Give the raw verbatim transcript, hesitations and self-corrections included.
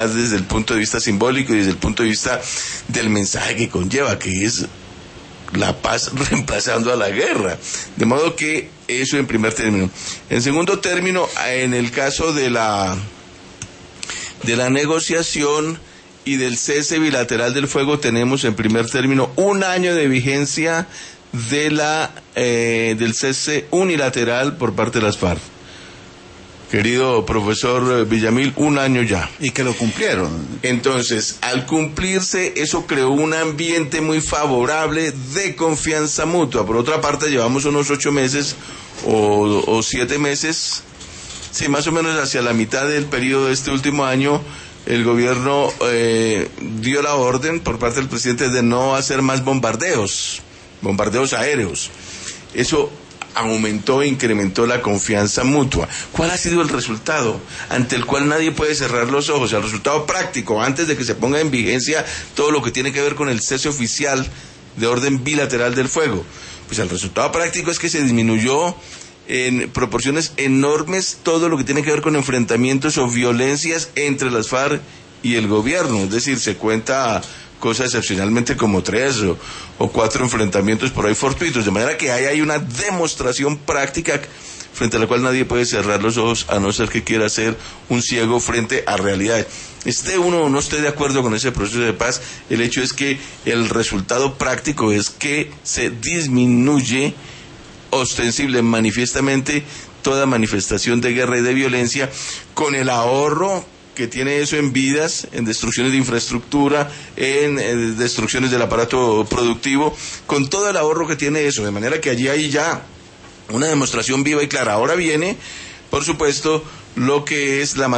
desde el punto de vista simbólico y desde el punto de vista del mensaje que conlleva, que es la paz reemplazando a la guerra. De modo que eso en primer término. En segundo término, en el caso de la de la negociación y del cese bilateral del fuego, tenemos en primer término un año de vigencia de la eh, del cese unilateral por parte de las FARC. Querido profesor Villamil, un año ya. Y que lo cumplieron. Entonces, al cumplirse, eso creó un ambiente muy favorable de confianza mutua. Por otra parte, llevamos unos ocho meses o, o siete meses, sí, más o menos hacia la mitad del periodo de este último año, el gobierno eh, dio la orden por parte del presidente de no hacer más bombardeos, bombardeos aéreos. Eso aumentó e incrementó la confianza mutua. ¿Cuál ha sido el resultado? Ante el cual nadie puede cerrar los ojos. El resultado práctico, antes de que se ponga en vigencia todo lo que tiene que ver con el cese oficial de orden bilateral del fuego. Pues el resultado práctico es que se disminuyó en proporciones enormes todo lo que tiene que ver con enfrentamientos o violencias entre las FARC y el gobierno. Es decir, se cuenta cosa excepcionalmente como tres o, o cuatro enfrentamientos por ahí fortuitos, de manera que ahí hay una demostración práctica frente a la cual nadie puede cerrar los ojos, a no ser que quiera ser un ciego frente a realidades. Esté uno o no esté de acuerdo con ese proceso de paz, el hecho es que el resultado práctico es que se disminuye ostensible, manifiestamente, toda manifestación de guerra y de violencia, con el ahorro que tiene eso en vidas, en destrucciones de infraestructura, en, en destrucciones del aparato productivo, con todo el ahorro que tiene eso, de manera que allí hay ya una demostración viva y clara. Ahora viene, por supuesto, lo que es la